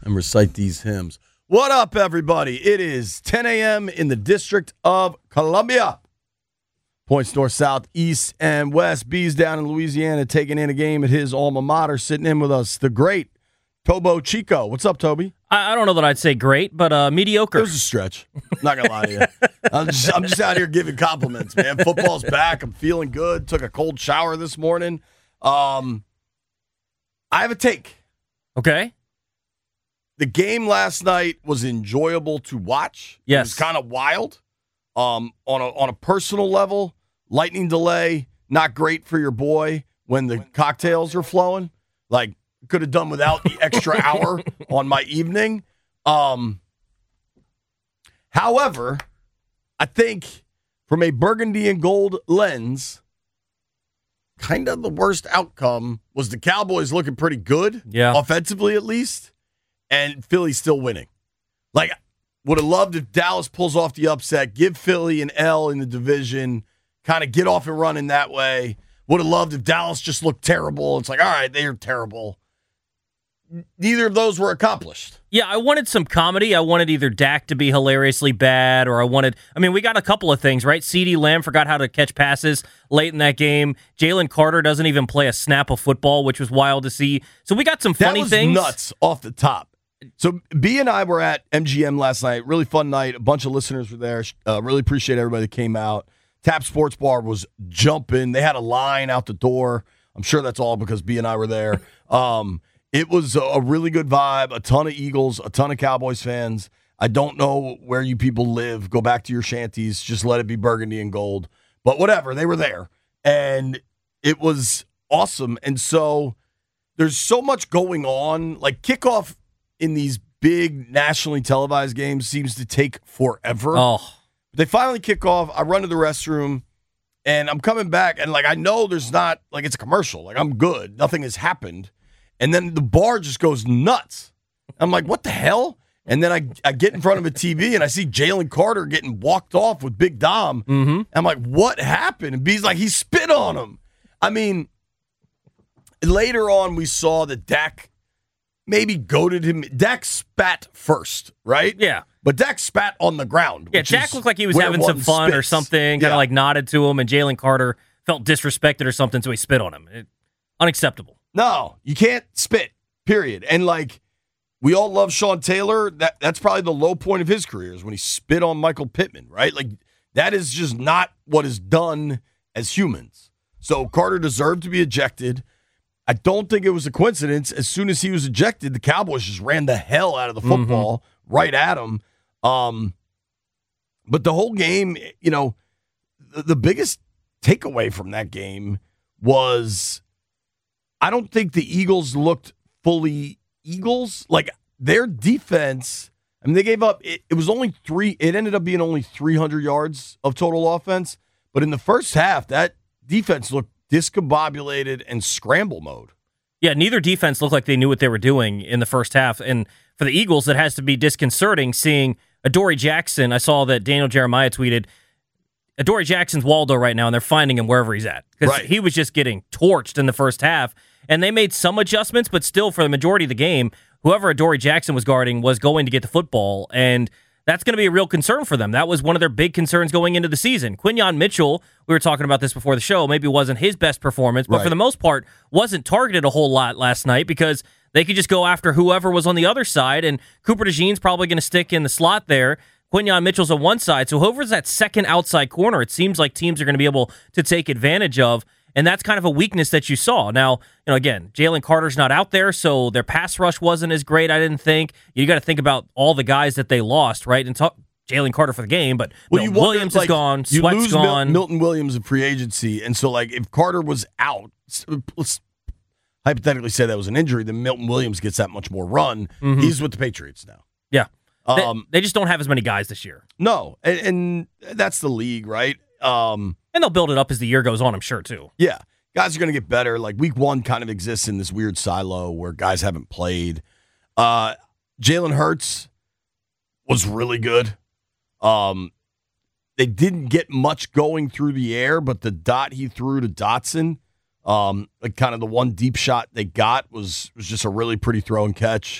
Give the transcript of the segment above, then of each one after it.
and recite these hymns. What up, everybody? It is 10 a.m. in the District of Columbia. Points north, south, east, and west. B's down in Louisiana taking in a game at his alma mater. Sitting in with us, the great Tobo Chico. What's up, Toby? I don't know that I'd say great, but mediocre. It was a stretch. Not going to lie to you. I'm just out here giving compliments, man. Football's back. I'm feeling good. Took a cold shower this morning. I have a take. Okay. The game last night was enjoyable to watch. Yes. It was kind of wild. On a personal level, lightning delay, not great for your boy when the cocktails are flowing. Like, could have done without the extra hour on my evening. However, I think from a burgundy and gold lens, kind of the worst outcome was the Cowboys looking pretty good, offensively at least, and Philly still winning. Like, would have loved if Dallas pulls off the upset, give Philly an L in the division, kind of get off and running that way. Would have loved if Dallas just looked terrible. It's like, all right, they are terrible. Neither of those were accomplished. Yeah, I wanted some comedy. I wanted either Dak to be hilariously bad, or we got a couple of things, right? CeeDee Lamb forgot how to catch passes late in that game. Jalen Carter doesn't even play a snap of football, which was wild to see. So we got some funny things. That was nuts off the top. So B and I were at MGM last night. Really fun night. A bunch of listeners were there. Really appreciate everybody that came out. Tap Sports Bar was jumping. They had a line out the door. I'm sure that's all because B and I were there. It was a really good vibe. A ton of Eagles, a ton of Cowboys fans. I don't know where you people live. Go back to your shanties. Just let it be burgundy and gold. But whatever, they were there. And it was awesome. And so there's so much going on. Like, kickoff in these big nationally televised games seems to take forever. Oh. They finally kick off. I run to the restroom, and I'm coming back, and, like, I know there's not, like, it's a commercial. Like, I'm good. Nothing has happened. And then the bar just goes nuts. I'm like, what the hell? And then I get in front of a TV, and I see Jalen Carter getting walked off with Big Dom. Mm-hmm. I'm like, what happened? And B's like, he spit on him. I mean, later on we saw that Dak maybe goaded him. Dak spat first, right? Yeah. But Dak spat on the ground. Yeah, Dak looked like he was having some fun or something, kind of like nodded to him, and Jalen Carter felt disrespected or something, so he spit on him. Unacceptable. No, you can't spit, period. And, like, we all love Sean Taylor. That's probably the low point of his career is when he spit on Michael Pittman, right? Like, that is just not what is done as humans. So Carter deserved to be ejected. I don't think it was a coincidence. As soon as he was ejected, the Cowboys just ran the hell out of the football right at him. But the whole game, you know, the biggest takeaway from that game was I don't think the Eagles looked fully Eagles. Like, their defense, I mean, they gave up, it was only it ended up being only 300 yards of total offense. But in the first half, that defense looked discombobulated and scramble mode. Yeah, neither defense looked like they knew what they were doing in the first half. And for the Eagles, it has to be disconcerting seeing Adoree Jackson. I saw that Daniel Jeremiah tweeted, Adoree Jackson's Waldo right now, and they're finding him wherever he's at. Because he was just getting torched in the first half. And they made some adjustments, but still, for the majority of the game, whoever Adoree Jackson was guarding was going to get the football. And that's going to be a real concern for them. That was one of their big concerns going into the season. Quinyon Mitchell, we were talking about this before the show, maybe wasn't his best performance, but for the most part, wasn't targeted a whole lot last night because they could just go after whoever was on the other side, and Cooper DeJean's probably going to stick in the slot there. Quinyon Mitchell's on one side, so whoever's that second outside corner, it seems like teams are going to be able to take advantage of, and that's kind of a weakness that you saw. Now, you know, again, Jalen Carter's not out there, so their pass rush wasn't as great, I didn't think. You got to think about all the guys that they lost, right? And Jalen Carter for the game, but Williams is gone, Sweat's gone. Milton Williams in free agency, and so, like, if Carter was out, let's hypothetically say that was an injury, then Milton Williams gets that much more run. Mm-hmm. He's with the Patriots now. Yeah. They just don't have as many guys this year. No, and that's the league, right? And they'll build it up as the year goes on, I'm sure, too. Yeah. Guys are going to get better. Like, week one kind of exists in this weird silo where guys haven't played. Jalen Hurts was really good. They didn't get much going through the air, but the dot he threw to Dotson, like kind of the one deep shot they got was just a really pretty throw and catch.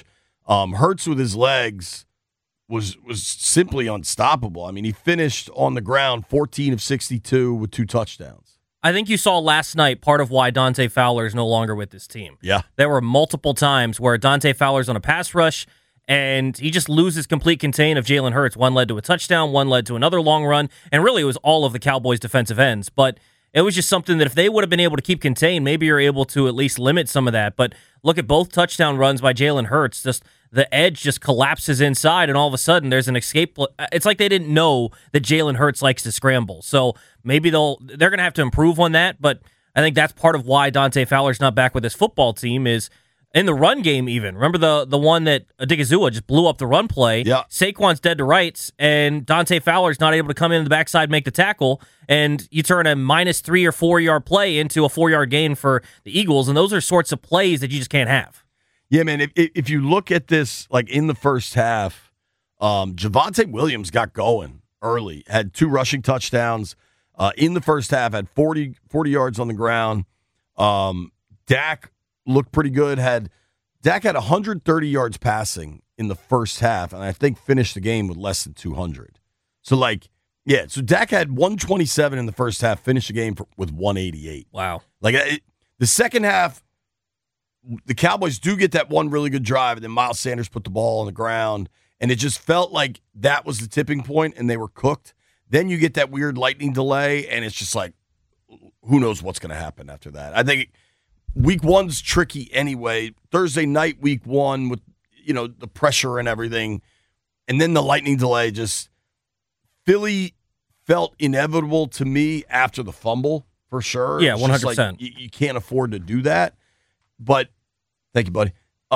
Hurts with his legs was simply unstoppable. I mean, he finished on the ground 14 of 62 with 2 touchdowns. I think you saw last night part of why Dante Fowler is no longer with this team. Yeah. There were multiple times where Dante Fowler's on a pass rush, and he just loses complete contain of Jalen Hurts. One led to a touchdown, one led to another long run, and really it was all of the Cowboys' defensive ends. But it was just something that if they would have been able to keep contained, maybe you're able to at least limit some of that. But look at both touchdown runs by Jalen Hurts. Just the edge just collapses inside, and all of a sudden there's an escape. It's like they didn't know that Jalen Hurts likes to scramble. So maybe they're going to have to improve on that. But I think that's part of why Dante Fowler's not back with his football team is in the run game even. Remember the one that Odigizua just blew up the run play? Yeah. Saquon's dead to rights, and Dante Fowler's not able to come in the backside, make the tackle, and you turn a -3 or 4 yard play into a 4-yard gain for the Eagles, and those are sorts of plays that you just can't have. Yeah, man, if you look at this, like in the first half, Javonte Williams got going early, had 2 rushing touchdowns in the first half, had 40 yards on the ground. Dak looked pretty good. Dak had 130 yards passing in the first half, and I think finished the game with less than 200. So, so Dak had 127 in the first half, finished the game with 188. Wow. The second half, the Cowboys do get that one really good drive, and then Miles Sanders put the ball on the ground, and it just felt like that was the tipping point, and they were cooked. Then you get that weird lightning delay, and it's just like, who knows what's going to happen after that. I think week 1's tricky anyway. Thursday night, week 1, with the pressure and everything, and then the lightning delay. Just Philly felt inevitable to me after the fumble for sure. Yeah, 100%. Like, you can't afford to do that. But thank you, buddy.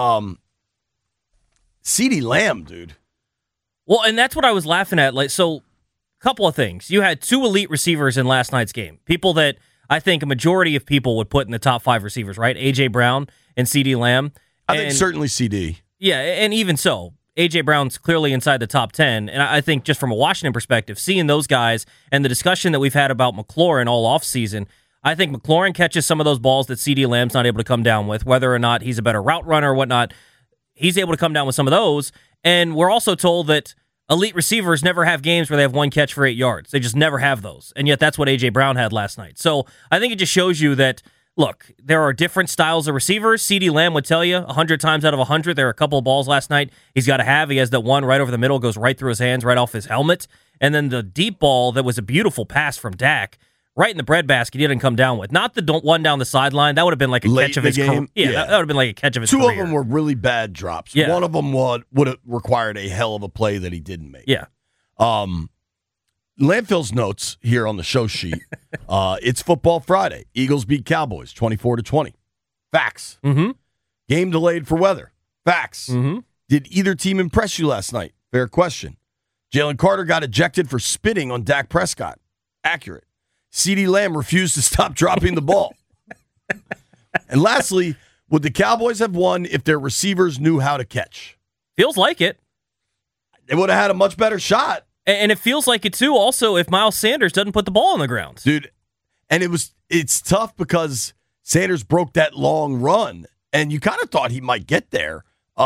CeeDee Lamb, dude. Well, and that's what I was laughing at. So, couple of things. You had 2 elite receivers in last night's game. People that I think a majority of people would put in the top 5 receivers, right? A.J. Brown and CeeDee Lamb. I think certainly CD. Yeah, and even so, A.J. Brown's clearly inside the top 10. And I think just from a Washington perspective, seeing those guys and the discussion that we've had about McLaurin all offseason, I think McLaurin catches some of those balls that CeeDee Lamb's not able to come down with, whether or not he's a better route runner or whatnot. He's able to come down with some of those. And we're also told that elite receivers never have games where they have 1 catch for 8 yards. They just never have those. And yet that's what A.J. Brown had last night. So I think it just shows you that, look, there are different styles of receivers. CeeDee Lamb would tell you 100 times out of 100, there are a couple of balls last night he's got to have. He has that one right over the middle, goes right through his hands, right off his helmet. And then the deep ball that was a beautiful pass from Dak, right in the breadbasket, he didn't come down with. Not the one down the sideline. That would have been like a catch of his career. Yeah, that would have been like a catch of his career. 2 of them were really bad drops. Yeah. One of them would have required a hell of a play that he didn't make. Yeah. Landfill's notes here on the show sheet. It's Football Friday. Eagles beat Cowboys 24-20. Facts. Mm-hmm. Game delayed for weather. Facts. Mm-hmm. Did either team impress you last night? Fair question. Jalen Carter got ejected for spitting on Dak Prescott. Accurate. CeeDee Lamb refused to stop dropping the ball. And lastly, would the Cowboys have won if their receivers knew how to catch? Feels like it. They would have had a much better shot. And it feels like it, too, also, if Miles Sanders doesn't put the ball on the ground. Dude, and it's tough because Sanders broke that long run, and you kind of thought he might get there.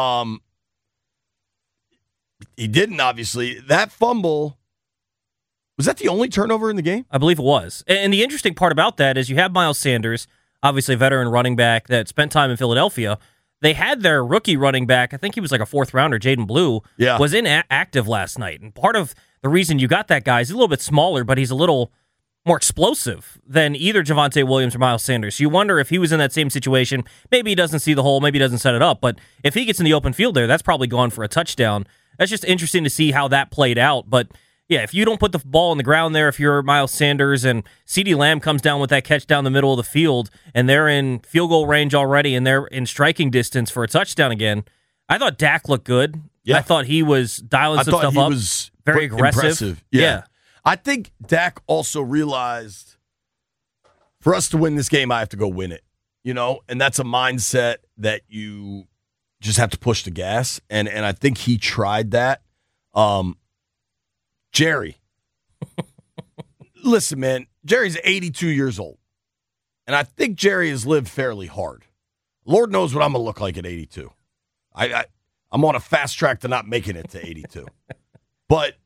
He didn't, obviously. That fumble, was that the only turnover in the game? I believe it was. And the interesting part about that is you have Miles Sanders, obviously a veteran running back that spent time in Philadelphia. They had their rookie running back, I think he was like a 4th rounder, Jaden Blue, was inactive last night. And part of the reason you got that guy is he's a little bit smaller, but he's a little more explosive than either Javonte Williams or Miles Sanders. So you wonder if he was in that same situation, maybe he doesn't see the hole, maybe he doesn't set it up, but if he gets in the open field there, that's probably gone for a touchdown. That's just interesting to see how that played out. But yeah, if you don't put the ball on the ground there, if you're Miles Sanders and CeeDee Lamb comes down with that catch down the middle of the field and they're in field goal range already and they're in striking distance for a touchdown again, I thought Dak looked good. Yeah. I thought he was dialing some stuff up. Was very aggressive. Impressive. Yeah. I think Dak also realized for us to win this game, I have to go win it. And that's a mindset that you just have to push the gas. And I think he tried that. Jerry. Listen, man, Jerry's 82 years old. And I think Jerry has lived fairly hard. Lord knows what I'm going to look like at 82. I'm on a fast track to not making it to 82. But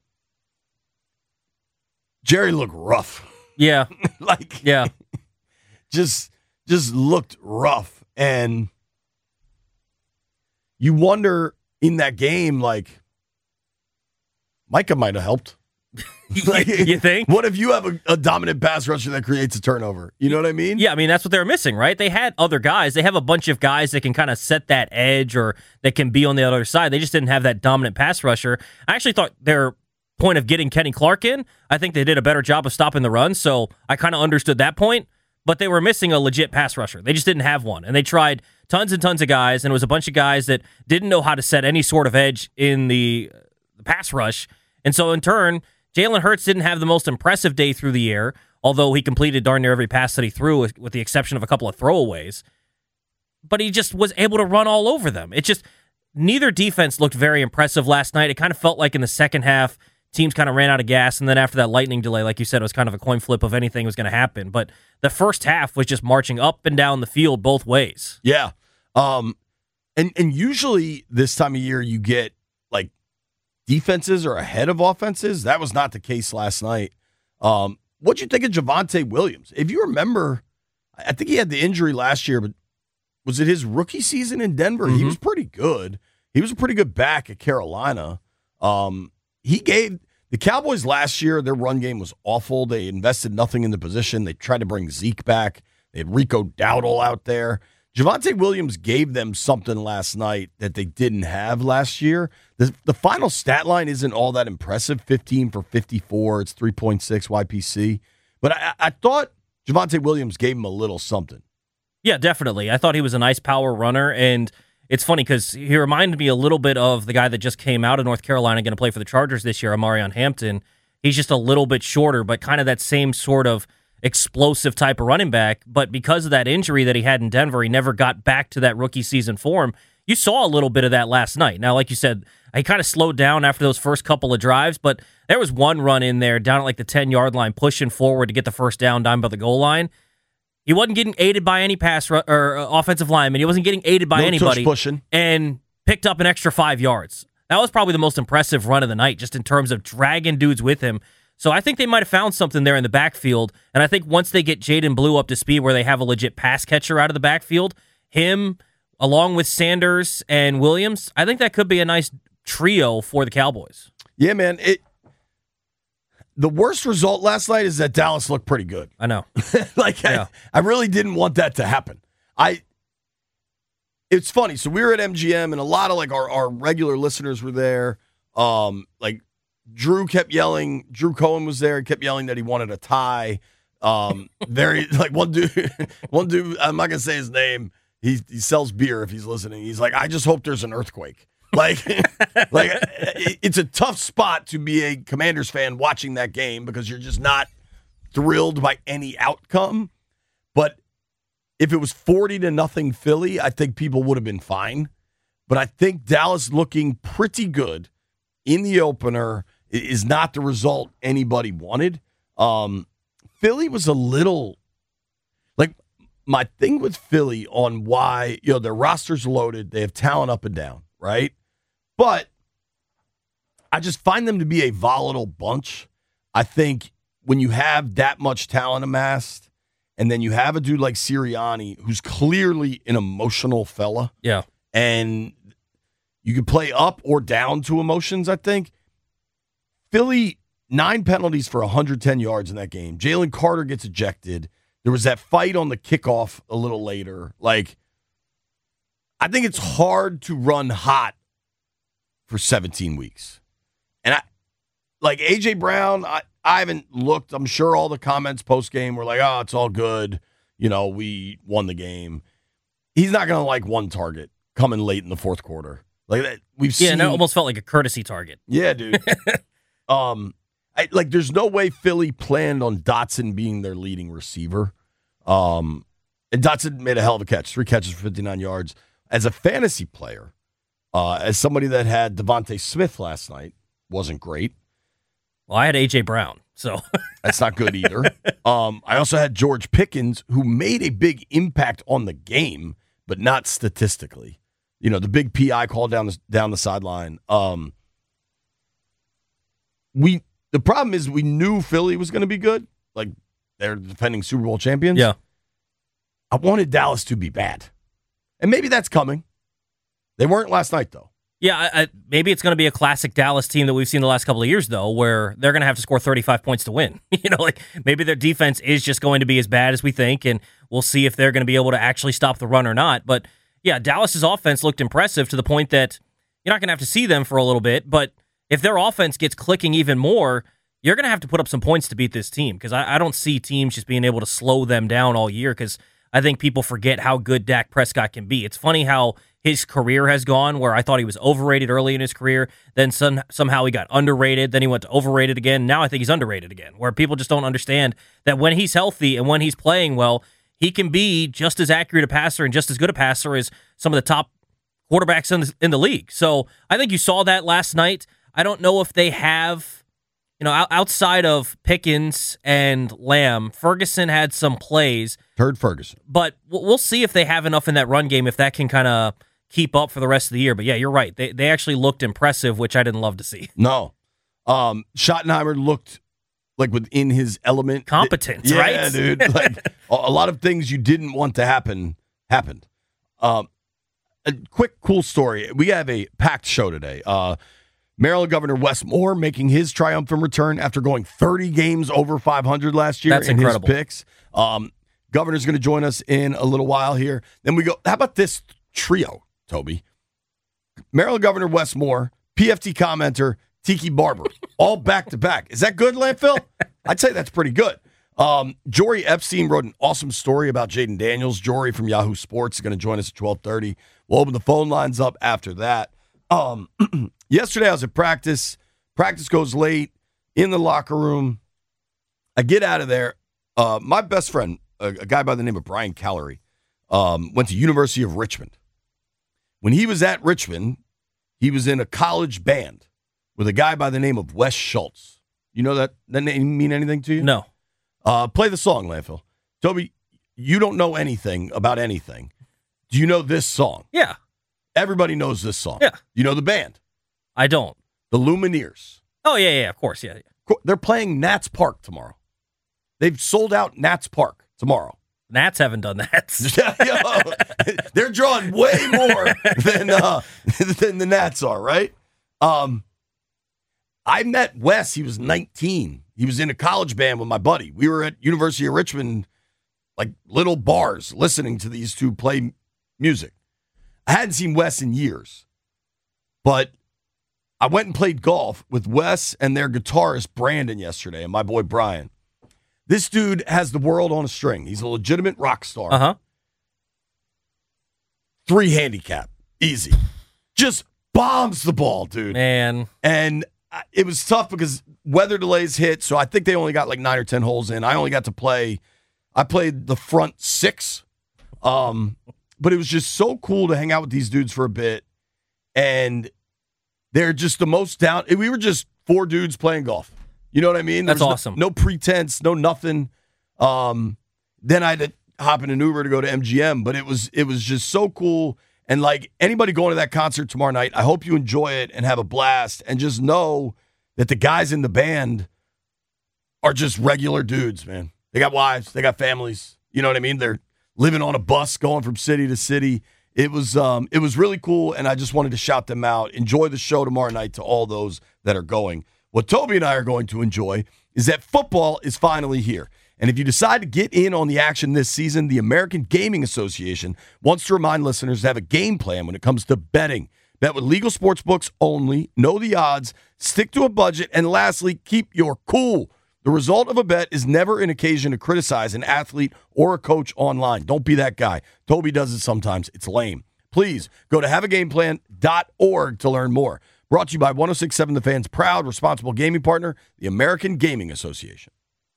Jerry looked rough. Yeah. Just looked rough. And you wonder in that game, like, Micah might have helped. You think? What if you have a dominant pass rusher that creates a turnover? You know what I mean? Yeah, I mean, that's what they were missing, right? They had other guys. They have a bunch of guys that can kind of set that edge or that can be on the other side. They just didn't have that dominant pass rusher. I actually thought their point of getting Kenny Clark in, I think they did a better job of stopping the run, so I kind of understood that point, but they were missing a legit pass rusher. They just didn't have one, and they tried tons and tons of guys, and it was a bunch of guys that didn't know how to set any sort of edge in the pass rush, and so in turn, Jalen Hurts didn't have the most impressive day through the air, although he completed darn near every pass that he threw, with the exception of a couple of throwaways. But he just was able to run all over them. It just, neither defense looked very impressive last night. It kind of felt like in the second half, teams kind of ran out of gas, and then after that lightning delay, like you said, it was kind of a coin flip of anything was going to happen. But the first half was just marching up and down the field both ways. Yeah. And usually this time of year you get like defenses are ahead of offenses. That was not the case last night. What'd you think of Javonte Williams? If you remember, I think he had the injury last year, but was it his rookie season in Denver? Mm-hmm. He was pretty good. He was a pretty good back at Carolina. He gave the Cowboys last year, their run game was awful. They invested nothing in the position. They tried to bring Zeke back. They had Rico Dowdle out there. Javonte Williams gave them something last night that they didn't have last year. The final stat line isn't all that impressive, 15 for 54. It's 3.6 YPC. But I thought Javonte Williams gave him a little something. Yeah, definitely. I thought he was a nice power runner, and it's funny because he reminded me a little bit of the guy that just came out of North Carolina, going to play for the Chargers this year, Amarion Hampton. He's just a little bit shorter, but kind of that same sort of explosive type of running back. But because of that injury that he had in Denver, he never got back to that rookie season form. You saw a little bit of that last night. Now, like you said, he kind of slowed down after those first couple of drives, but there was one run in there down at like the 10-yard line, pushing forward to get the first down by the goal line. He wasn't getting aided by any or offensive lineman. He wasn't getting aided by anybody. Pushing. And picked up an extra 5 yards. That was probably the most impressive run of the night, just in terms of dragging dudes with him. So I think they might have found something there in the backfield. And I think once they get Jaden Blue up to speed where they have a legit pass catcher out of the backfield, him along with Sanders and Williams, I think that could be a nice trio for the Cowboys. Yeah, man. The worst result last night is that Dallas looked pretty good. I know. I really didn't want that to happen. It's funny. So we were at MGM, and a lot of like our regular listeners were there. Like Drew kept yelling. Drew Cohen was there. He kept yelling that he wanted a tie. Very like one dude. I'm not gonna say his name. He sells beer if he's listening. He's like, I just hope there's an earthquake. Like it's a tough spot to be a Commanders fan watching that game because you're just not thrilled by any outcome. But if it was 40-0 Philly, I think people would have been fine. But I think Dallas looking pretty good in the opener is not the result anybody wanted. Philly was a little like my thing with Philly on why, their roster's loaded. They have talent up and down, right? But I just find them to be a volatile bunch. I think when you have that much talent amassed, and then you have a dude like Sirianni, who's clearly an emotional fella. Yeah. And you can play up or down to emotions, I think. Philly, 9 penalties for 110 yards in that game. Jalen Carter gets ejected. There was that fight on the kickoff a little later. Like, I think it's hard to run hot for 17 weeks. And A.J. Brown, I haven't looked. I'm sure all the comments post-game were like, oh, it's all good. We won the game. He's not going to like one target coming late in the fourth quarter. Like that, we've seen. Yeah, and it almost felt like a courtesy target. Yeah, dude. There's no way Philly planned on Dotson being their leading receiver. And Dotson made a hell of a catch. 3 catches for 59 yards. As a fantasy player, as somebody that had Devontae Smith last night, wasn't great. Well, I had A.J. Brown, so. That's not good either. I also had George Pickens, who made a big impact on the game, but not statistically. the big PI call down the sideline. The problem is we knew Philly was going to be good. Like, they're defending Super Bowl champions. Yeah. I wanted Dallas to be bad. And maybe that's coming. They weren't last night, though. Yeah, maybe it's going to be a classic Dallas team that we've seen the last couple of years, though, where they're going to have to score 35 points to win. Maybe their defense is just going to be as bad as we think, and we'll see if they're going to be able to actually stop the run or not. But, yeah, Dallas's offense looked impressive to the point that you're not going to have to see them for a little bit, but if their offense gets clicking even more, you're going to have to put up some points to beat this team, because I don't see teams just being able to slow them down all year, because I think people forget how good Dak Prescott can be. It's funny how his career has gone, where I thought he was overrated early in his career, then somehow he got underrated, then he went to overrated again. Now I think he's underrated again, where people just don't understand that when he's healthy and when he's playing well, he can be just as accurate a passer and just as good a passer as some of the top quarterbacks in the league. So I think you saw that last night. I don't know if they have, outside of Pickens and Lamb, Ferguson had some plays. Heard Ferguson. But we'll see if they have enough in that run game, if that can kind of keep up for the rest of the year. But yeah, you're right. They actually looked impressive, which I didn't love to see. No. Schottenheimer looked like within his element. Competent, right? Yeah, dude. Like a lot of things you didn't want to happen happened. A quick, cool story. We have a packed show today. Maryland Governor Wes Moore making his triumphant return after going 30 games over 500 last year. That's incredible. His picks. Governor's going to join us in a little while here. Then we go, how about this trio, Toby? Maryland Governor Wes Moore, PFT commenter Tiki Barber, all back-to-back. Is that good, Landfill? I'd say that's pretty good. Jory Epstein wrote an awesome story about Jaden Daniels. Jory from Yahoo Sports is going to join us at 12:30. We'll open the phone lines up after that. Yesterday I was at practice. Practice goes late in the locker room. I get out of there. My best friend, a guy by the name of Brian Callery, went to University of Richmond. When he was at Richmond, he was in a college band with a guy by the name of Wes Schultz. You know that name mean anything to you? No. Play the song, Landfill. Toby, you don't know anything about anything. Do you know this song? Yeah. Everybody knows this song. Yeah. You know the band? I don't. The Lumineers. Oh, yeah, of course, yeah. They're playing Nats Park tomorrow. They've sold out Nats Park tomorrow. Nats haven't done that. They're drawing way more than the Nats are, right? I met Wes. He was 19. He was in a college band with my buddy. We were at University of Richmond, like little bars, listening to these two play music. I hadn't seen Wes in years, but I went and played golf with Wes and their guitarist Brandon yesterday and my boy Brian. This dude has the world on a string. He's a legitimate rock star. Uh-huh. 3 handicap. Easy. Just bombs the ball, dude. Man. And it was tough because weather delays hit, so I think they only got like 9 or 10 holes in. I only got to play, I played the front 6. But it was just so cool to hang out with these dudes for a bit. And they're just the most down. We were just 4 dudes playing golf. You know what I mean? That's awesome. No pretense, no nothing. Then I had to hop in an Uber to go to MGM, but it was just so cool. And like anybody going to that concert tomorrow night, I hope you enjoy it and have a blast. And just know that the guys in the band are just regular dudes, man. They got wives, they got families. You know what I mean? They're living on a bus going from city to city. It was really cool, and I just wanted to shout them out. Enjoy the show tomorrow night to all those that are going. What Toby and I are going to enjoy is that football is finally here. And if you decide to get in on the action this season, the American Gaming Association wants to remind listeners to have a game plan when it comes to betting. Bet with legal sports books only, know the odds, stick to a budget, and lastly, keep your cool. The result of a bet is never an occasion to criticize an athlete or a coach online. Don't be that guy. Toby does it sometimes. It's lame. Please go to haveagameplan.org to learn more. Brought to you by 106.7 The Fan's proud, responsible gaming partner, the American Gaming Association.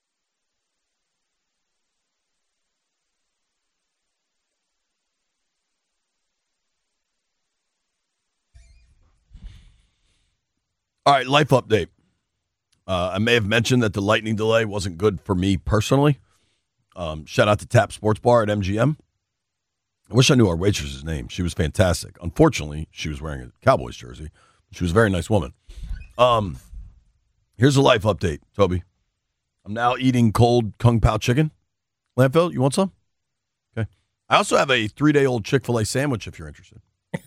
All right, life update. I may have mentioned that the lightning delay wasn't good for me personally. Shout out to Tap Sports Bar at MGM. I wish I knew our waitress's name. She was fantastic. Unfortunately, she was wearing a Cowboys jersey. She was a very nice woman. Here's a life update, Toby. I'm now eating cold Kung Pao chicken. Landfill, you want some? Okay. I also have a 3-day-old Chick-fil-A sandwich if you're interested.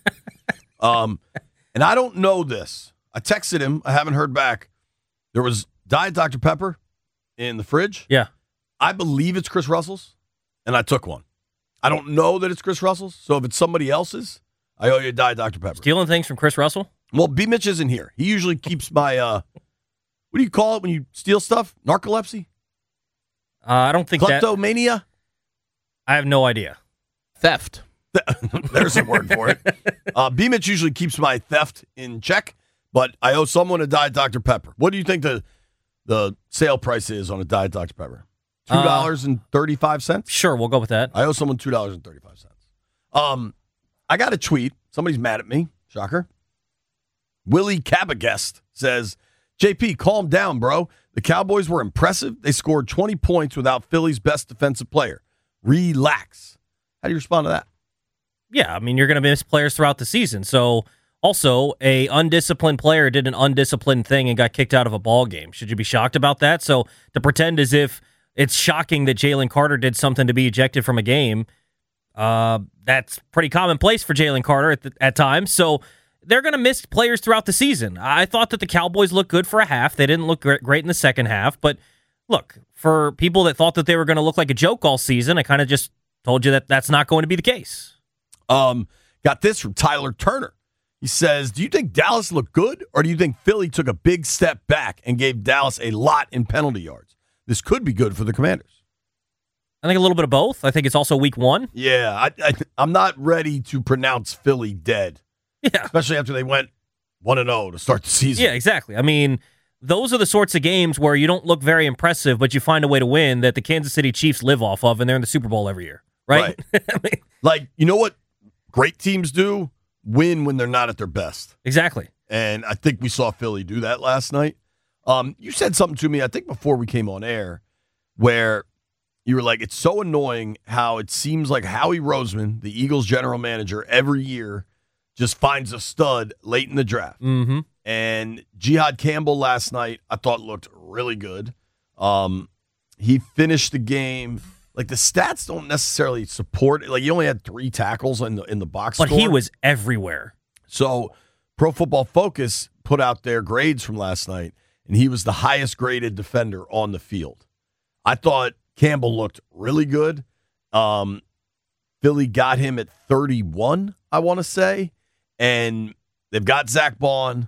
And I don't know this. I texted him. I haven't heard back. There was Diet Dr. Pepper in the fridge. Yeah. I believe it's Chris Russell's, and I took one. I don't know that it's Chris Russell's, so if it's somebody else's, I owe you a Diet Dr. Pepper. Stealing things from Chris Russell? Well, B. Mitch isn't here. He usually keeps my, what do you call it when you steal stuff? Narcolepsy? I don't think Kleptomania? I have no idea. Theft. There's a word for it. B. Mitch usually keeps my theft in check, but I owe someone a Diet Dr. Pepper. What do you think the sale price is on a Diet Dr. Pepper? $2.35? Sure, we'll go with that. I owe someone $2.35. I got a tweet. Somebody's mad at me. Shocker. Willie Cabagest says, JP, calm down, bro. The Cowboys were impressive. They scored 20 points without Philly's best defensive player. Relax. How do you respond to that? Yeah, I mean, you're going to miss players throughout the season. So, also, a undisciplined player did an undisciplined thing and got kicked out of a ball game. Should you be shocked about that? So, to pretend as if it's shocking that Jalen Carter did something to be ejected from a game, that's pretty commonplace for Jalen Carter at times. So, they're going to miss players throughout the season. I thought that the Cowboys looked good for a half. They didn't look great in the second half. But, look, for people that thought that they were going to look like a joke all season, I kind of just told you that that's not going to be the case. Got this from Tyler Turner. He says, do you think Dallas looked good, or do you think Philly took a big step back and gave Dallas a lot in penalty yards? This could be good for the Commanders. I think a little bit of both. I think it's also week one. Yeah, I'm not ready to pronounce Philly dead. Yeah. Especially after they went 1-0 to start the season. Yeah, exactly. I mean, those are the sorts of games where you don't look very impressive, but you find a way to win that the Kansas City Chiefs live off of, and they're in the Super Bowl every year, right? I mean, like, you know what great teams do? Win when they're not at their best. Exactly. And I think we saw Philly do that last night. You said something to me, I think before we came on air, where you were like, it's so annoying how it seems like Howie Roseman, the Eagles general manager, every year just finds a stud late in the draft. Mm-hmm. And Jihad Campbell last night, I thought looked really good. He finished the game. Like, the stats don't necessarily support it. Like, he only had 3 tackles in the box but score. He was everywhere. So Pro Football Focus put out their grades from last night, and he was the highest graded defender on the field. I thought Campbell looked really good. Philly got him at 31, I want to say. And they've got Zach Bond.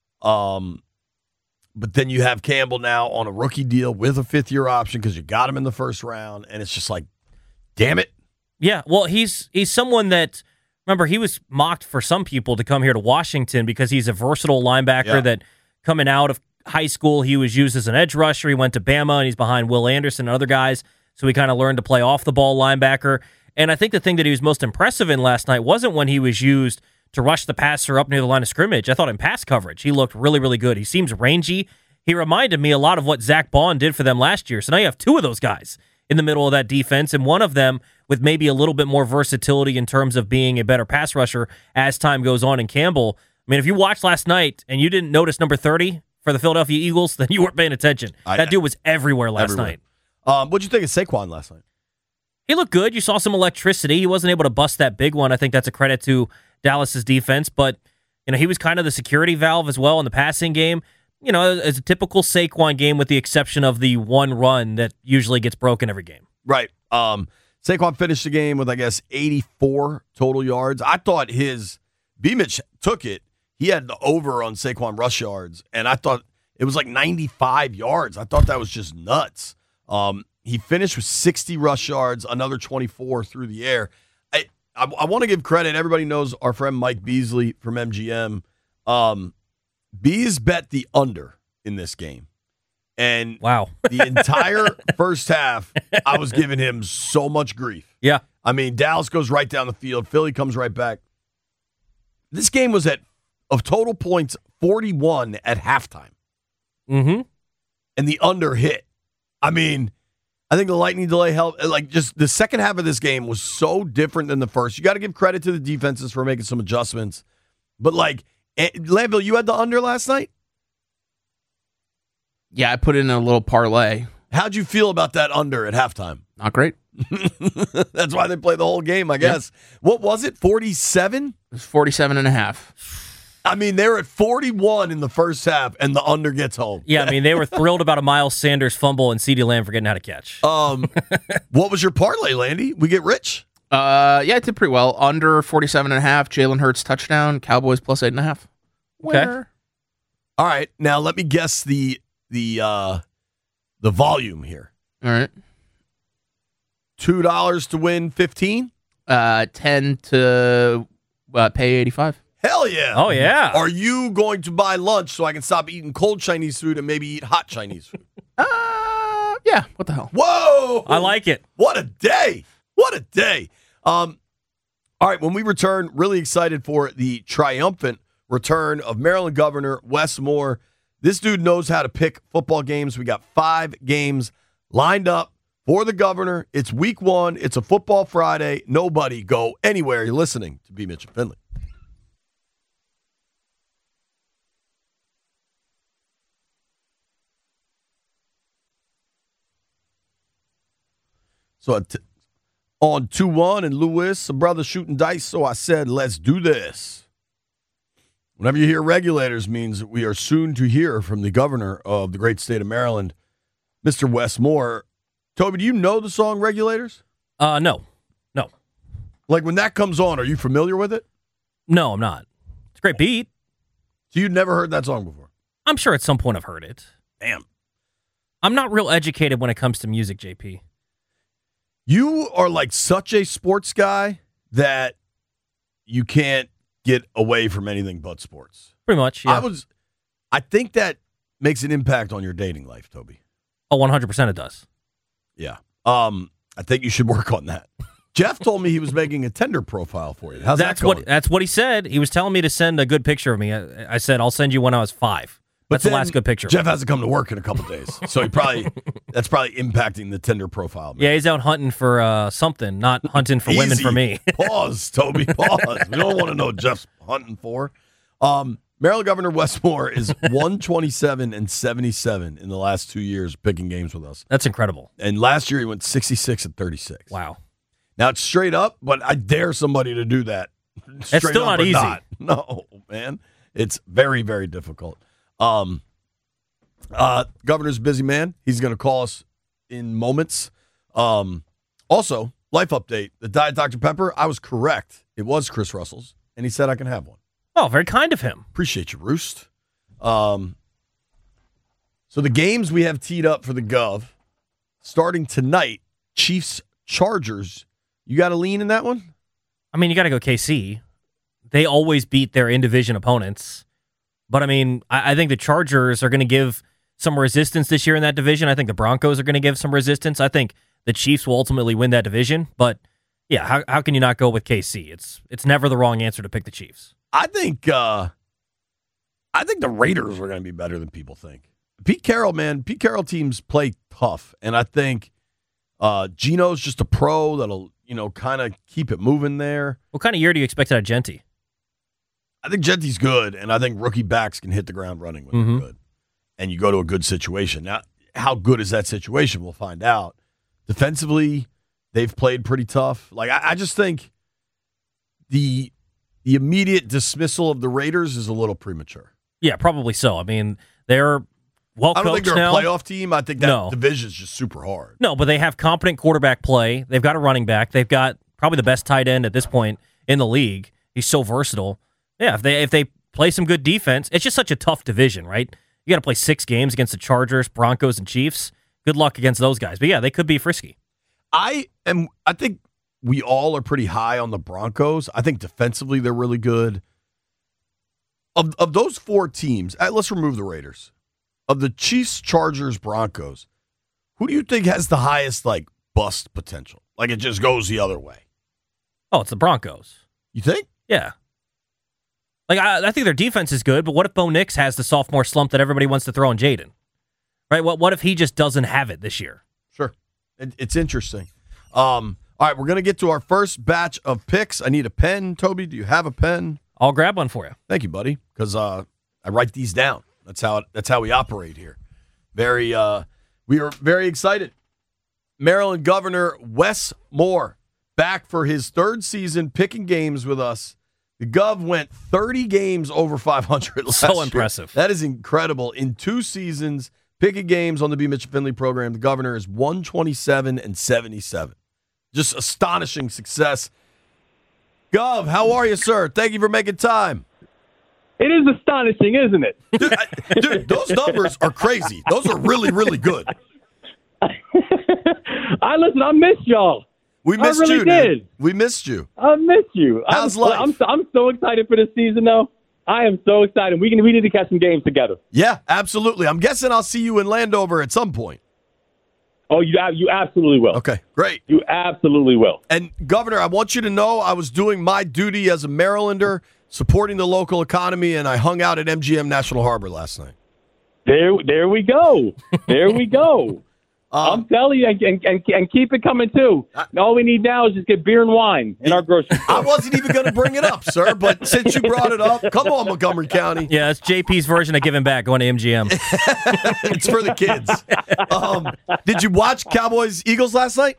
But then you have Campbell now on a rookie deal with a 5th-year option because you got him in the first round. And it's just like, damn it. Yeah, well, he's someone that, remember, he was mocked for some people to come here to Washington because he's a versatile linebacker that coming out of high school, he was used as an edge rusher. He went to Bama, and he's behind Will Anderson and other guys. So he kind of learned to play off the ball linebacker. And I think the thing that he was most impressive in last night wasn't when he was used to rush the passer up near the line of scrimmage. I thought in pass coverage, he looked really, really good. He seems rangy. He reminded me a lot of what Zach Bond did for them last year. So now you have 2 of those guys in the middle of that defense, and one of them with maybe a little bit more versatility in terms of being a better pass rusher as time goes on in Campbell. I mean, if you watched last night and you didn't notice number 30 for the Philadelphia Eagles, then you weren't paying attention. That dude was everywhere last night. What'd you think of Saquon last night? He looked good. You saw some electricity. He wasn't able to bust that big one. I think that's a credit to Dallas's defense, but he was kind of the security valve as well in the passing game. As a typical Saquon game, with the exception of the one run that usually gets broken every game. Right. Saquon finished the game with, I guess, 84 total yards. I thought B-Mitch took it. He had the over on Saquon rush yards, and I thought it was like 95 yards. I thought that was just nuts. He finished with 60 rush yards, another 24 through the air. I want to give credit. Everybody knows our friend Mike Beasley from MGM. Bees bet the under in this game. And wow, the entire first half, I was giving him so much grief. Yeah. I mean, Dallas goes right down the field. Philly comes right back. This game was of total points, 41 at halftime. Mm-hmm. And the under hit. I mean, I think the lightning delay helped. Like, just the second half of this game was so different than the first. You got to give credit to the defenses for making some adjustments. But, like, Landville, you had the under last night? Yeah, I put in a little parlay. How'd you feel about that under at halftime? Not great. That's why they play the whole game, I guess. Yep. What was it, 47? It was 47.5. I mean, they were at 41 in the first half, and the under gets home. Yeah, I mean, they were thrilled about a Miles Sanders fumble and CeeDee Lamb forgetting how to catch. What was your parlay, Landy? We get rich? Yeah, I did pretty well. Under 47.5, Jalen Hurts touchdown, Cowboys plus 8.5. Okay. All right, now let me guess the volume here. All right. $2 to win 15? 10 to pay 85. Hell yeah. Oh, yeah. Are you going to buy lunch so I can stop eating cold Chinese food and maybe eat hot Chinese food? Yeah, what the hell? Whoa. I like it. What a day. What a day. All right, when we return, really excited for the triumphant return of Maryland Governor Wes Moore. This dude knows how to pick football games. We got 5 games lined up for the governor. It's week 1. It's a football Friday. Nobody go anywhere. You're listening to B. Mitch and Finley. So on 2-1 and Lewis, a brother shooting dice, so I said, let's do this. Whenever you hear regulators means we are soon to hear from the governor of the great state of Maryland, Mr. Wes Moore. Toby, do you know the song Regulators? No. Like when that comes on, are you familiar with it? No, I'm not. It's a great beat. So you'd never heard that song before? I'm sure at some point I've heard it. Damn. I'm not real educated when it comes to music, JP. You are like such a sports guy that you can't get away from anything but sports. Pretty much, yeah. I think that makes an impact on your dating life, Toby. Oh, 100% it does. Yeah. I think you should work on that. Jeff told me he was making a Tinder profile for you. How's that going? That's what he said. He was telling me to send a good picture of me. I said, I'll send you when I was 5. That's the last good picture. Jeff has to come to work in a couple days. So that's probably impacting the Tinder profile. Man. Yeah, he's out hunting for something, not hunting for women for me. Pause, Toby, pause. We don't want to know what Jeff's hunting for. Maryland Governor Wes Moore is 127 and 77 in the last 2 years picking games with us. That's incredible. And last year he went 66 and 36. Wow. Now it's straight up, but I dare somebody to do that. It's still not easy. No, man. It's very, very difficult. Governor's a busy man. He's going to call us in moments. Also, life update. The Diet Dr. Pepper, I was correct. It was Chris Russell's, and he said I can have one. Oh, very kind of him. Appreciate you, Roost. So the games we have teed up for the Gov, starting tonight, Chiefs-Chargers. You got a lean in that one? I mean, you got to go KC. They always beat their in-division opponents. But, I mean, I think the Chargers are going to give some resistance this year in that division. I think the Broncos are going to give some resistance. I think the Chiefs will ultimately win that division. But, yeah, how can you not go with KC? It's never the wrong answer to pick the Chiefs. I think the Raiders are going to be better than people think. Pete Carroll teams play tough, and I think Geno's just a pro that'll, kind of keep it moving there. What kind of year do you expect out of Genty? I think Genty's good, and I think rookie backs can hit the ground running when they're good. And you go to a good situation. Now, how good is that situation? We'll find out. Defensively, they've played pretty tough. Like, I just think the immediate dismissal of the Raiders is a little premature. Yeah, probably so. I mean, they're well coached now. I don't think they're a playoff team. I think that division is just super hard. No, but they have competent quarterback play. They've got a running back. They've got probably the best tight end at this point in the league. He's so versatile. Yeah, if they play some good defense, it's just such a tough division, right? You got to play 6 games against the Chargers, Broncos, and Chiefs. Good luck against those guys. But yeah, they could be frisky. I think we all are pretty high on the Broncos. I think defensively they're really good. Of those 4 teams, let's remove the Raiders. Of the Chiefs, Chargers, Broncos, who do you think has the highest bust potential? Like it just goes the other way. Oh, it's the Broncos. You think? Yeah. I think their defense is good, but what if Bo Nix has the sophomore slump that everybody wants to throw on Jaden? Right? What if he just doesn't have it this year? Sure. It's interesting. All right, we're going to get to our first batch of picks. I need a pen. Toby, do you have a pen? I'll grab one for you. Thank you, buddy, because I write these down. That's how we operate here. We are very excited. Maryland Governor Wes Moore back for his third season picking games with us. The Gov went 30 games over 500 last year. So impressive. That is incredible. In 2 seasons, picking games on the B. Mitchell Finley program, the Governor is 127-77. Just astonishing success. Gov, how are you, sir? Thank you for making time. It is astonishing, isn't it? Dude, those numbers are crazy. Those are really, really good. I missed y'all. We missed really you, did. dude. We missed you. I missed you. How's life? I'm so excited for this season, though. I am so excited. We need to catch some games together. Yeah, absolutely. I'm guessing I'll see you in Landover at some point. Oh, you absolutely will. Okay, great. You absolutely will. And, Governor, I want you to know I was doing my duty as a Marylander, supporting the local economy, and I hung out at MGM National Harbor last night. There we go. There we go. I'm telling you, and keep it coming, too. All we need now is just get beer and wine in our grocery store. I wasn't even going to bring it up, sir, but since you brought it up, come on, Montgomery County. Yeah, that's JP's version of giving back, going to MGM. It's for the kids. Did you watch Cowboys-Eagles last night?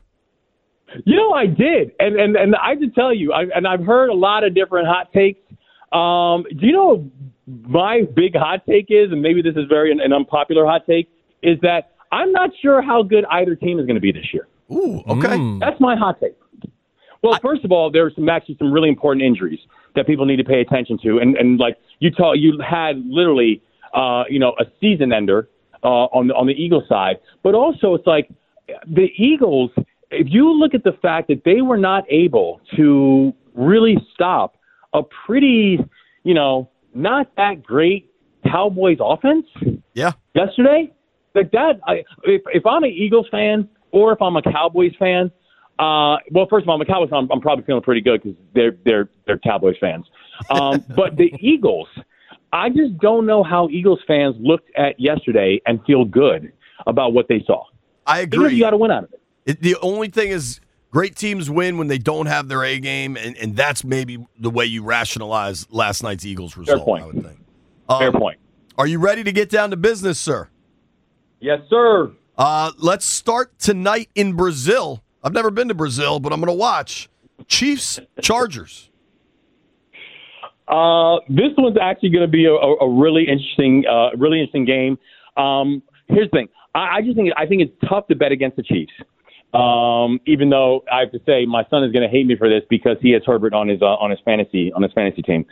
I did. And I have to tell you, I've heard a lot of different hot takes. Do you know my big hot take is, and maybe this is very an unpopular hot take, is that I'm not sure how good either team is going to be this year. Ooh, okay. That's my hot take. Well, first of all, there's actually some really important injuries that people need to pay attention to, and like you had literally, a season ender on the Eagles side, but also it's like the Eagles. If you look at the fact that they were not able to really stop a pretty, not that great Cowboys offense, yesterday. Like that, if I'm an Eagles fan or if I'm a Cowboys fan, well, first of all, I'm a Cowboys fan. I'm probably feeling pretty good because they're Cowboys fans. But the Eagles, I just don't know how Eagles fans looked at yesterday and feel good about what they saw. I agree. Because you got to win out of it. The only thing is, great teams win when they don't have their A game, and that's maybe the way you rationalize last night's Eagles result. Fair point. I would think. Fair point. Are you ready to get down to business, sir? Yes, sir. Let's start tonight in Brazil. I've never been to Brazil, but I'm going to watch Chiefs Chargers. This one's actually going to be a really interesting game. Here's the thing: I think it's tough to bet against the Chiefs. Even though I have to say my son is going to hate me for this because he has Herbert on his fantasy team.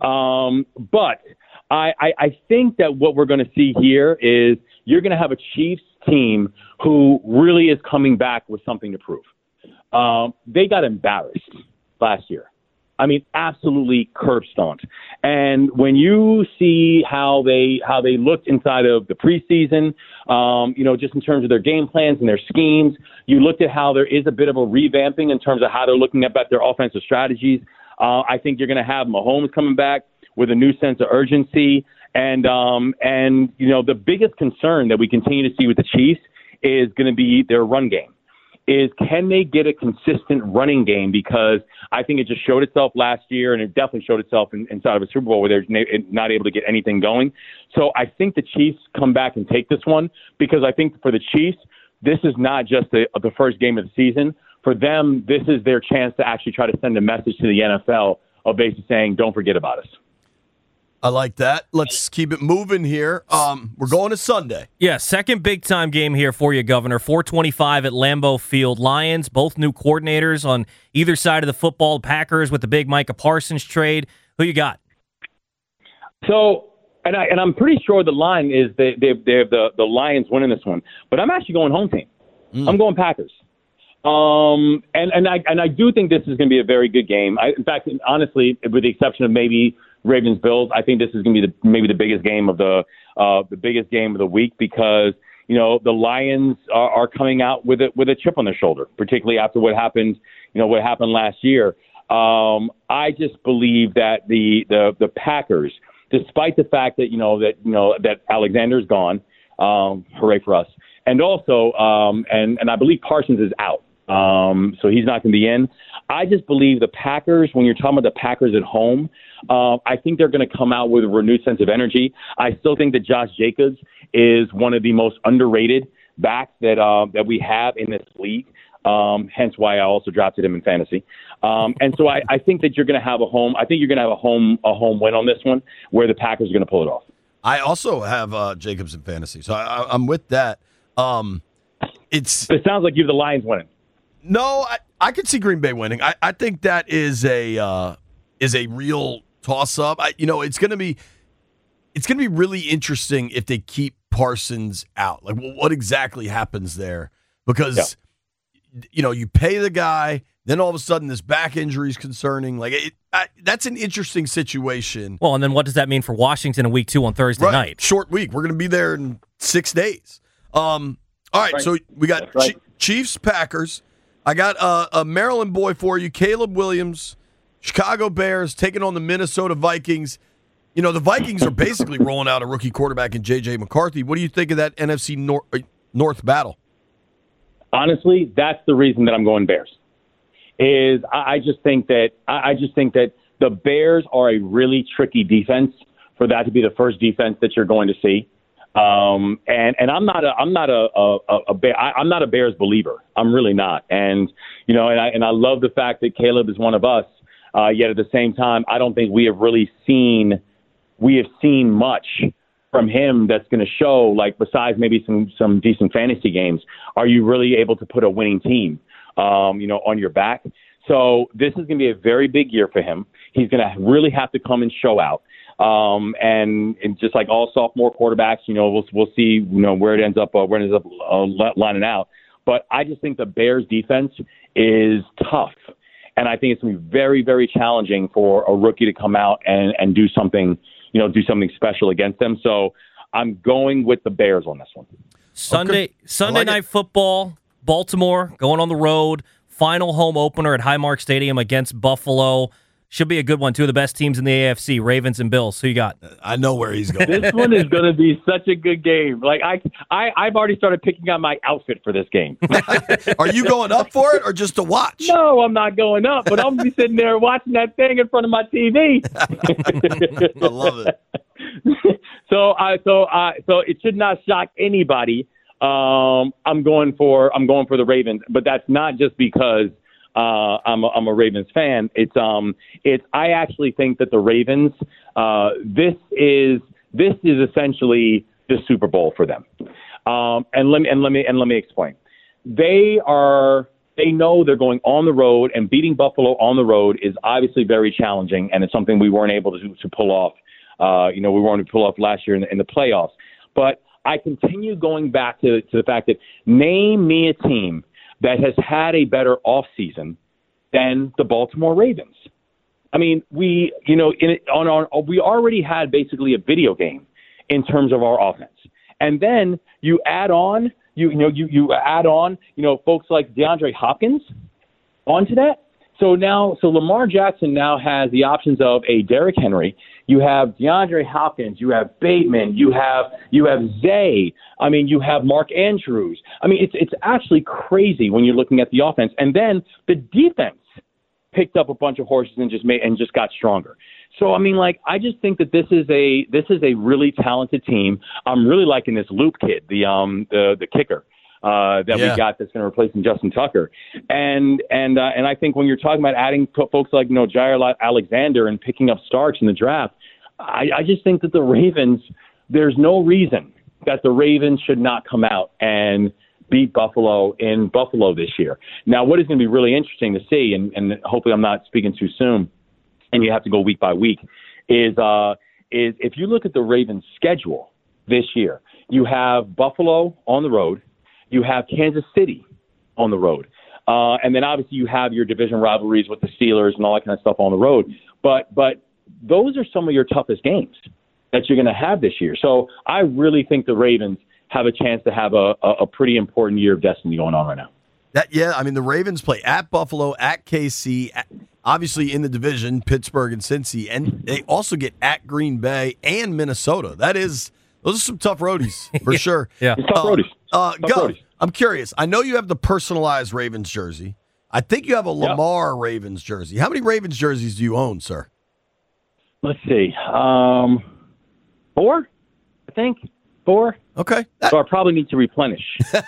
But I think that what we're going to see here is you're going to have a Chiefs team who really is coming back with something to prove. They got embarrassed last year. I mean, absolutely curb stomped. And when you see how they looked inside of the preseason, just in terms of their game plans and their schemes, you looked at how there is a bit of a revamping in terms of how they're looking at their offensive strategies. I think you're going to have Mahomes coming back with a new sense of urgency. And the biggest concern that we continue to see with the Chiefs is going to be their run game. Is can they get a consistent running game? Because I think it just showed itself last year, and it definitely showed itself inside of a Super Bowl where they're not able to get anything going. So I think the Chiefs come back and take this one, because I think for the Chiefs, this is not just the first game of the season. For them, this is their chance to actually try to send a message to the NFL of basically saying, don't forget about us. I like that. Let's keep it moving here. We're going to Sunday. Yeah, second big-time game here for you, Governor. 4:25 at Lambeau Field. Lions, both new coordinators on either side of the football. Packers with the big Micah Parsons trade. Who you got? So, and I'm pretty sure the line is they have the Lions winning this one. But I'm actually going home team. I'm going Packers. And I do think this is going to be a very good game. In fact, honestly, with the exception of maybe Ravens Bills, I think this is going to be maybe the biggest game of the biggest game of the week, because the Lions are coming out with a chip on their shoulder, particularly after what happened last year. I just believe that the Packers, despite the fact that that Alexander's gone, hooray for us, and also, and I believe Parsons is out, so he's not going to be in. I just believe the Packers, when you're talking about the Packers at home, I think they're going to come out with a renewed sense of energy. I still think that Josh Jacobs is one of the most underrated backs that we have in this league. Hence why I also drafted him in fantasy. And so I think that you're going to have a home. I think you're going to have a home win on this one, where the Packers are going to pull it off. I also have Jacobs in fantasy, so I'm with that. It sounds like you have the Lions winning. No, I could see Green Bay winning. I think that is a real toss up. It's going to be really interesting if they keep Parsons out. Like, what exactly happens there? Because you pay the guy, then all of a sudden this back injury is concerning. Like, that's an interesting situation. Well, and then what does that mean for Washington in week 2 on Thursday night? Short week. We're going to be there in 6 days. All right, so we got Chiefs, Packers. I got a Maryland boy for you, Caleb Williams, Chicago Bears taking on the Minnesota Vikings. The Vikings are basically rolling out a rookie quarterback in J.J. McCarthy. What do you think of that NFC North battle? Honestly, that's the reason that I'm going Bears. I just think that the Bears are a really tricky defense for that to be the first defense that you're going to see. And I'm not a Bears believer. I'm really not. And I love the fact that Caleb is one of us. Yet at the same time, I don't think we have seen much from him that's going to show, like, besides maybe some decent fantasy games. Are you really able to put a winning team, on your back? So this is going to be a very big year for him. He's going to really have to come and show out. And just like all sophomore quarterbacks, we'll see, where it ends up lining out. But I just think the Bears defense is tough. And I think it's going to be very, very challenging for a rookie to come out and do something special against them. So I'm going with the Bears on this one. Sunday Night Football, Baltimore going on the road, final home opener at Highmark Stadium against Buffalo. Should be a good one. Two of the best teams in the AFC, Ravens and Bills. Who you got? I know where he's going. This one is going to be such a good game. Like I've already started picking out my outfit for this game. Are you going up for it or just to watch? No, I'm not going up, but I'm going to be sitting there watching that thing in front of my TV. I love it. So it should not shock anybody. I'm going for the Ravens, but that's not just because I'm a Ravens fan. I actually think that the Ravens, this is essentially the Super Bowl for them. And let me explain. They know they're going on the road, and beating Buffalo on the road is obviously very challenging, and it's something we weren't able to pull off. We weren't able to pull off last year in the playoffs. But I continue going back to the fact that name me a team that has had a better offseason than the Baltimore Ravens. I mean, we already had basically a video game in terms of our offense, and then you add on, folks like DeAndre Hopkins onto that. So Lamar Jackson now has the options of a Derrick Henry. You have DeAndre Hopkins. You have Bateman. You have Zay. I mean, you have Mark Andrews. I mean, it's actually crazy when you're looking at the offense. And then the defense picked up a bunch of horses and just got stronger. So I mean, like, I just think that this is a really talented team. I'm really liking this Loop kid, the kicker. We got that's going to replace Justin Tucker, and I think when you're talking about adding folks like Jair Alexander and picking up Starks in the draft, I just think that the Ravens, there's no reason that the Ravens should not come out and beat Buffalo in Buffalo this year. Now, what is going to be really interesting to see, and hopefully I'm not speaking too soon, and you have to go week by week, is if you look at the Ravens' schedule this year, you have Buffalo on the road. You have Kansas City on the road. And then obviously you have your division rivalries with the Steelers and all that kind of stuff on the road. But those are some of your toughest games that you're going to have this year. So I really think the Ravens have a chance to have a pretty important year of destiny going on right now. The Ravens play at Buffalo, at KC, obviously in the division, Pittsburgh and Cincy, and they also get at Green Bay and Minnesota. Those are some tough roadies for sure. Yeah. It's tough roadies. Go. I'm curious. I know you have the personalized Ravens jersey. I think you have a Lamar Ravens jersey. How many Ravens jerseys do you own, sir? Let's see. 4, I think. 4. Okay. So I probably need to replenish.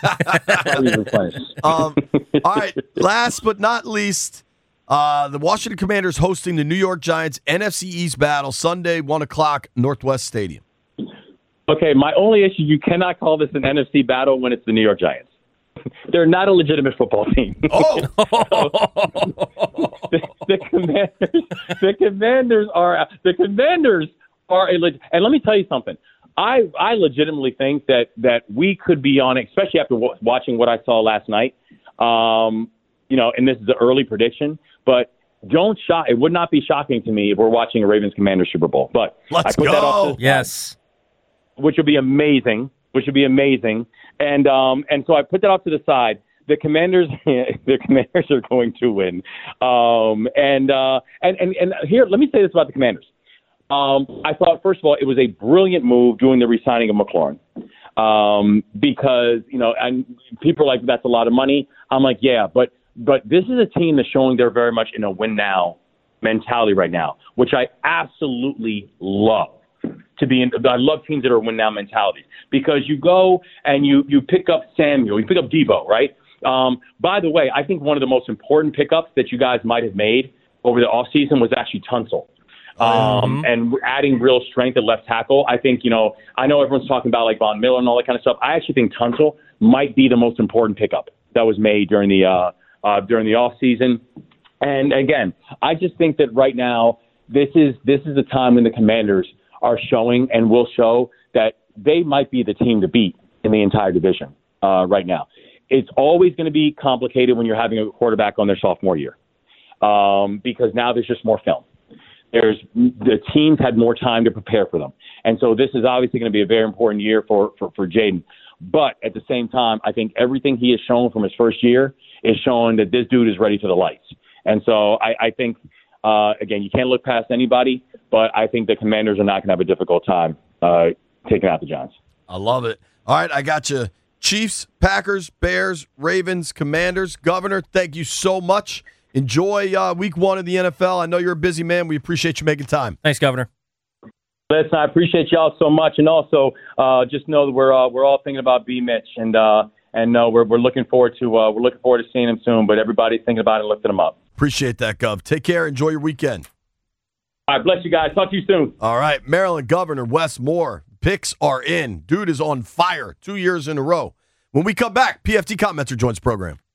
All right. Last but not least, the Washington Commanders hosting the New York Giants NFC East battle Sunday, 1 o'clock, Northwest Stadium. Okay, my only issue, you cannot call this an NFC battle when it's the New York Giants. They're not a legitimate football team. Oh! the Commanders are a and let me tell you something. I legitimately think that we could be on it, especially after watching what I saw last night. And this is an early prediction, but it would not be shocking to me if we're watching a Ravens Commanders Super Bowl. But let's I put go. That off to the side, Yes. which would be amazing. And so I put that off to the side. The Commanders are going to win. And here, let me say this about the Commanders. I thought, first of all, it was a brilliant move doing the re-signing of McLaurin. Because, and people are like, that's a lot of money. I'm like, yeah, but this is a team that's showing they're very much in a win now mentality right now, which I absolutely love. I love teams that are win now mentalities, because you go and you pick up Samuel, you pick up Debo, right? By the way, I think one of the most important pickups that you guys might have made over the offseason was actually Tunsil. And adding real strength at left tackle. I think, I know everyone's talking about like Von Miller and all that kind of stuff. I actually think Tunsil might be the most important pickup that was made during the offseason. And again, I just think that right now, this is the time when the Commanders are showing and will show that they might be the team to beat in the entire division right now. It's always going to be complicated when you're having a quarterback on their sophomore year because now there's just more film. The teams had more time to prepare for them. And so this is obviously going to be a very important year for Jaden. But at the same time, I think everything he has shown from his first year is showing that this dude is ready for the lights. And so I think, again, you can't look past anybody, but I think the Commanders are not going to have a difficult time taking out the Giants. I love it. All right, I got you. Chiefs, Packers, Bears, Ravens, Commanders. Governor, thank you so much. Enjoy week 1 of the NFL. I know you're a busy man. We appreciate you making time. Thanks, Governor. Listen, I appreciate y'all so much, and also just know that we're all thinking about B. Mitch, and we're looking forward to seeing him soon. But everybody's thinking about it and lifting him up. Appreciate that, Gov. Take care. Enjoy your weekend. All right, bless you guys. Talk to you soon. All right, Maryland Governor Wes Moore. Picks are in. Dude is on fire 2 years in a row. When we come back, PFT Commenter joins the program.